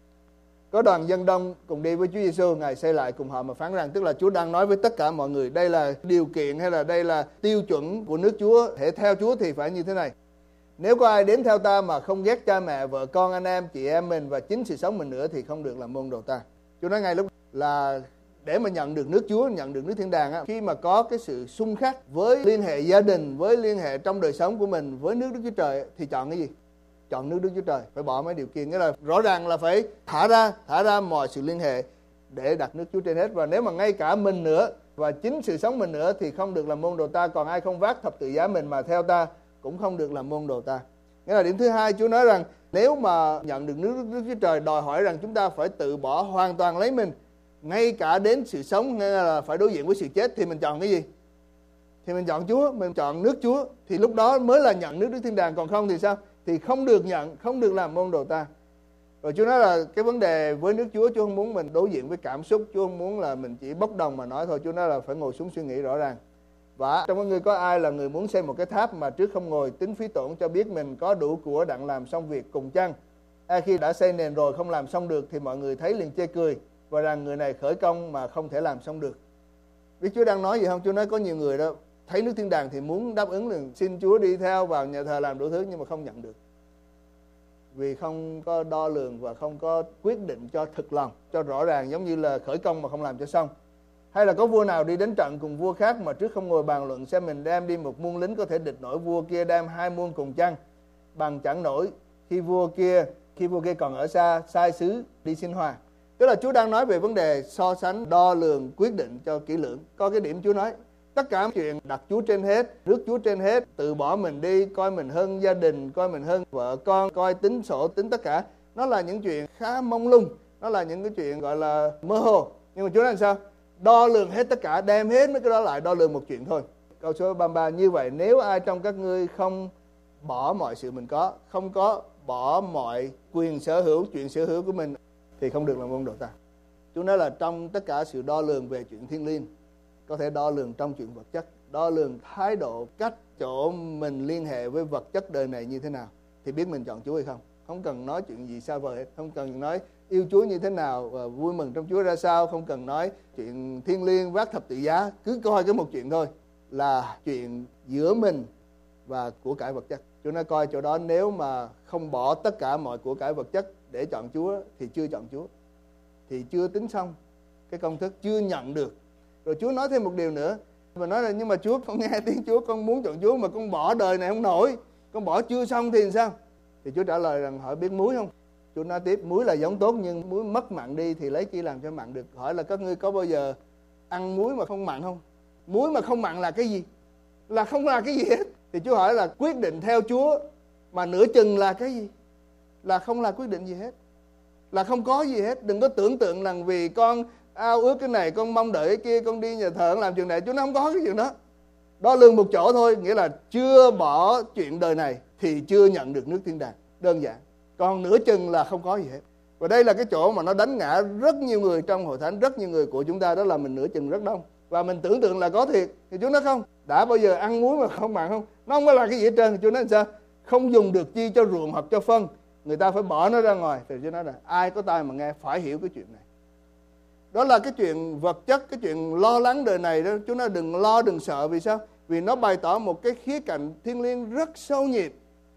Có đoàn dân đông cùng đi với Chúa Giêsu, Ngài xây lại cùng họ mà phán rằng, tức là Chúa đang nói với tất cả mọi người, đây là điều kiện hay là đây là tiêu chuẩn của nước Chúa, để theo Chúa thì phải như thế này. Nếu có ai đến theo ta mà không ghét cha mẹ, vợ con, anh em, chị em mình và chính sự sống mình nữa thì không được làm môn đồ ta. Chúa nói ngay lúc là để mà nhận được nước Chúa, nhận được nước thiên đàng á, khi mà có cái sự xung khắc với liên hệ gia đình, với liên hệ trong đời sống của mình với nước Đức Chúa Trời thì chọn cái gì? Chọn nước Đức Chúa Trời, phải bỏ mấy điều kiện. Nghĩa là rõ ràng là phải thả ra mọi sự liên hệ để đặt nước Chúa trên hết. Và nếu mà ngay cả mình nữa và chính sự sống mình nữa thì không được làm môn đồ ta. Còn ai không vác thập tự giá mình mà theo ta cũng không được làm môn đồ ta. Nghĩa là điểm thứ hai, Chúa nói rằng nếu mà nhận được nước Đức Chúa Trời đòi hỏi rằng chúng ta phải tự bỏ hoàn toàn lấy mình, ngay cả đến sự sống, nghĩa là phải đối diện với sự chết, thì mình chọn cái gì? Thì mình chọn Chúa, mình chọn nước Chúa. Thì lúc đó mới là nhận nước Đức Thiên Đàng. Còn không thì sao? Thì không được nhận, không được làm môn đồ ta. Rồi Chúa nói là cái vấn đề với nước Chúa, Chúa không muốn mình đối diện với cảm xúc, Chúa không muốn là mình chỉ bốc đồng mà nói thôi. Chúa nói là phải ngồi xuống suy nghĩ rõ ràng. Và trong mọi người có ai là người muốn xây một cái tháp mà trước không ngồi tính phí tổn cho biết mình có đủ của đặng làm xong việc cùng chăng? Khi đã xây nền rồi không làm xong được thì mọi người thấy liền chê cười và rằng người này khởi công mà không thể làm xong được. Biết Chúa đang nói gì không? Chúa nói có nhiều người đó thấy nước thiên đàng thì muốn đáp ứng là xin Chúa đi theo vào nhà thờ làm đủ thứ, nhưng mà không nhận được. Vì không có đo lường và không có quyết định cho thực lòng, cho rõ ràng, giống như là khởi công mà không làm cho xong. Hay là có vua nào đi đánh trận cùng vua khác mà trước không ngồi bàn luận xem mình đem đi một muôn lính có thể địch nổi vua kia đem 2 muôn cùng chăng? Bằng chẳng nổi khi vua kia còn ở xa sai sứ đi xin hòa. Tức là Chúa đang nói về vấn đề so sánh, đo lường, quyết định cho kỹ lưỡng. Có cái điểm Chúa nói Tất cả chuyện đặt Chúa trên hết, rước Chúa trên hết, từ bỏ mình đi, coi mình hơn gia đình, coi mình hơn vợ con, coi tính sổ, tính tất cả. Nó là những chuyện khá mông lung, nó là những cái chuyện gọi là mơ hồ. Nhưng mà Chúa nói sao? Đo lường hết tất cả, đem hết mấy cái đó lại, đo lường một chuyện thôi. Câu số 33, như vậy nếu ai trong các ngươi không bỏ mọi sự mình có, không có bỏ mọi quyền sở hữu, chuyện sở hữu của mình, thì không được làm môn đồ ta. Chúa nói là trong tất cả sự đo lường về chuyện thiên liêng, có thể đo lường trong chuyện vật chất, đo lường thái độ, cách chỗ mình liên hệ với vật chất đời này như thế nào, thì biết mình chọn Chúa hay không. Không cần nói chuyện gì xa vời hết, không cần nói yêu Chúa như thế nào và vui mừng trong Chúa ra sao, không cần nói chuyện thiên liêng vác thập tự giá, cứ coi cái một chuyện thôi, là chuyện giữa mình và của cải vật chất. Chúa nói coi chỗ đó, nếu mà không bỏ tất cả mọi của cải vật chất để chọn Chúa thì chưa chọn Chúa, thì chưa tính xong cái công thức, chưa nhận được. Rồi Chúa nói thêm một điều nữa, và nói là nhưng mà Chúa, con nghe tiếng Chúa, con muốn chọn Chúa mà con bỏ đời này không nổi, con bỏ chưa xong thì sao? Thì Chúa trả lời rằng hỏi biết muối không? Chúa nói tiếp, muối là giống tốt nhưng muối mất mặn đi thì lấy chi làm cho mặn được. Hỏi là các ngươi có bao giờ ăn muối mà không mặn không? Muối mà không mặn là cái gì? Là không là cái gì hết. Thì Chúa hỏi là quyết định theo Chúa mà nửa chừng là cái gì? Là không là quyết định gì hết, là không có gì hết. Đừng có tưởng tượng rằng vì con ao ước cái này, con mong đợi cái kia, con đi nhà thờ làm chuyện này. Chúa nói không có cái chuyện đó. Đo lường một chỗ thôi, nghĩa là chưa bỏ chuyện đời này thì chưa nhận được nước thiên đàng. Đơn giản. Còn nửa chừng là không có gì hết. Và đây là cái chỗ mà nó đánh ngã rất nhiều người trong hội thánh, rất nhiều người của chúng ta, đó là mình nửa chừng rất đông. Và mình tưởng tượng là có thiệt. Thì Chúa nói không. Đã bao giờ ăn muối mà không mặn không? Nó không có là cái gì hết trơn. Chúa nói sao? Không dùng được chi cho ruộng hoặc cho phân, người ta phải bỏ nó ra ngoài. Thì Chúa nói là ai có tai mà nghe phải hiểu cái chuyện này. Đó là cái chuyện vật chất, cái chuyện lo lắng đời này đó. Chúa nói đừng lo, đừng sợ. Vì sao? Vì nó bày tỏ một cái khía cạnh thiêng liêng rất sâu nhiệm.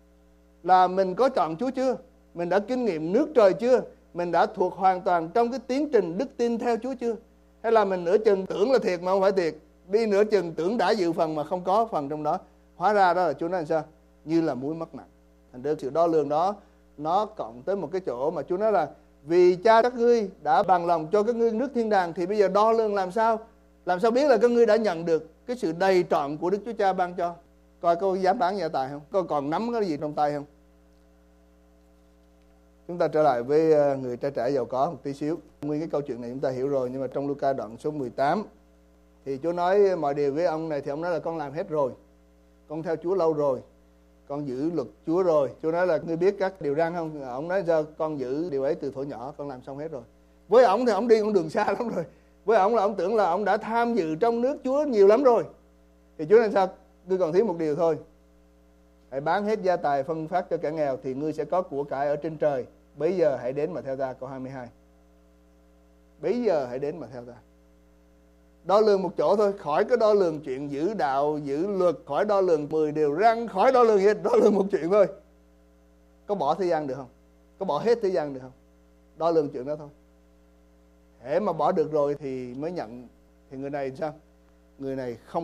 Là mình có chọn Chúa chưa? Mình đã kinh nghiệm nước trời chưa? Mình đã thuộc hoàn toàn trong cái tiến trình đức tin theo Chúa chưa? Hay là mình nửa chừng tưởng là thiệt mà không phải thiệt, đi nửa chừng tưởng đã dự phần mà không có phần trong đó. Hóa ra đó là Chúa nói sao? Như là muối mất mặn. Thành ra sự đo lường đó nó cộng tới một cái chỗ mà Chúa nói là vì Cha các ngươi đã bằng lòng cho các ngươi nước thiên đàng, thì bây giờ đo lường làm sao? Làm sao biết là các ngươi đã nhận được cái sự đầy trọn của Đức Chúa Cha ban cho? Coi có dám bán gia tài không? Có còn nắm cái gì trong tay không? Chúng ta trở lại với người trai trẻ giàu có một tí xíu. Nguyên cái câu chuyện này chúng ta hiểu rồi, nhưng mà trong Luca đoạn số 18 thì Chúa nói mọi điều với ông này, thì ông nói là con làm hết rồi, con theo Chúa lâu rồi, con giữ luật Chúa rồi. Chúa nói là ngươi biết các điều răn không? Ông nói sao? Con giữ điều ấy từ thuở nhỏ, con làm xong hết rồi. Với ông thì ông đi con đường xa lắm rồi. Với ông là ông tưởng là ông đã tham dự trong nước Chúa nhiều lắm rồi. Thì Chúa nói sao? Ngươi còn thiếu một điều thôi. Hãy bán hết gia tài phân phát cho kẻ nghèo thì ngươi sẽ có của cải ở trên trời. Bấy giờ hãy đến mà theo ta. Câu 22. Bấy giờ hãy đến mà theo ta. Đo lường một chỗ thôi, khỏi có đo lường chuyện giữ đạo, giữ luật, khỏi đo lường 10 điều răn, khỏi đo lường gì hết, đo lường một chuyện thôi. Có bỏ thế gian được không? Có bỏ hết thế gian được không? Đo lường chuyện đó thôi. Hễ mà bỏ được rồi thì mới nhận. Thì người này sao? Người này không